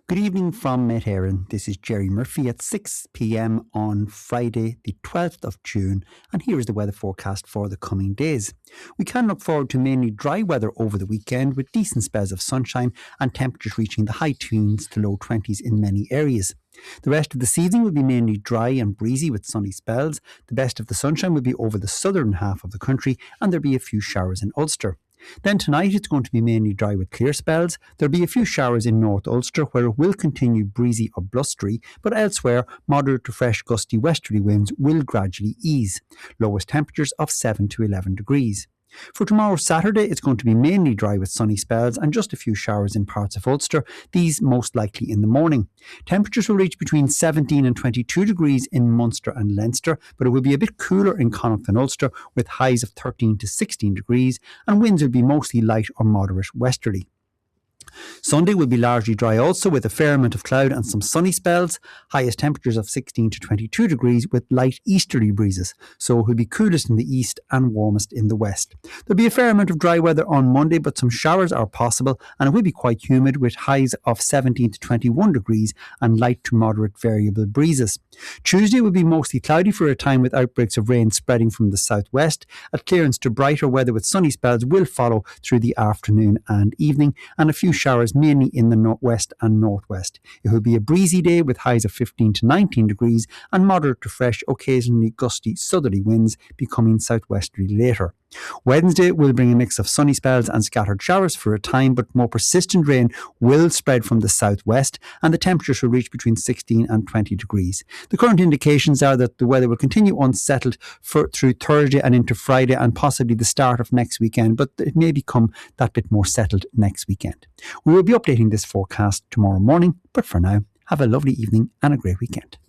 Good evening from Medheran. This is Jerry Murphy at 6 p.m. on Friday, the 12th of June, and here is the weather forecast for the coming days. We can look forward to mainly dry weather over the weekend with decent spells of sunshine and temperatures reaching the high teens to low 20s in many areas. The rest of the season will be mainly dry and breezy with sunny spells. The best of the sunshine will be over the southern half of the country, and there'll be a few showers in Ulster. Then tonight it's going to be mainly dry with clear spells. There'll be a few showers in North Ulster where it will continue breezy or blustery, but elsewhere moderate to fresh gusty westerly winds will gradually ease. Lowest temperatures of 7 to 11 degrees. For tomorrow Saturday it's going to be mainly dry with sunny spells and just a few showers in parts of Ulster, these most likely in the morning. Temperatures will reach between 17 and 22 degrees in Munster and Leinster, but it will be a bit cooler in Connacht and Ulster with highs of 13 to 16 degrees, and winds will be mostly light or moderate westerly. Sunday will be largely dry also with a fair amount of cloud and some sunny spells, highest temperatures of 16 to 22 degrees with light easterly breezes, so it will be coolest in the east and warmest in the west. There'll be a fair amount of dry weather on Monday, but some showers are possible and it will be quite humid with highs of 17 to 21 degrees and light to moderate variable breezes. Tuesday will be mostly cloudy for a time with outbreaks of rain spreading from the southwest. A clearance to brighter weather with sunny spells will follow through the afternoon and evening, and a few showers mainly in the northwest and northwest. It will be a breezy day with highs of 15 to 19 degrees and moderate to fresh, occasionally gusty southerly winds becoming southwesterly later. Wednesday will bring a mix of sunny spells and scattered showers for a time, but more persistent rain will spread from the southwest and the temperatures will reach between 16 and 20 degrees. The current indications are that the weather will continue unsettled through Thursday and into Friday and possibly the start of next weekend, but it may become that bit more settled next weekend. We will be updating this forecast tomorrow morning, but for now, have a lovely evening and a great weekend.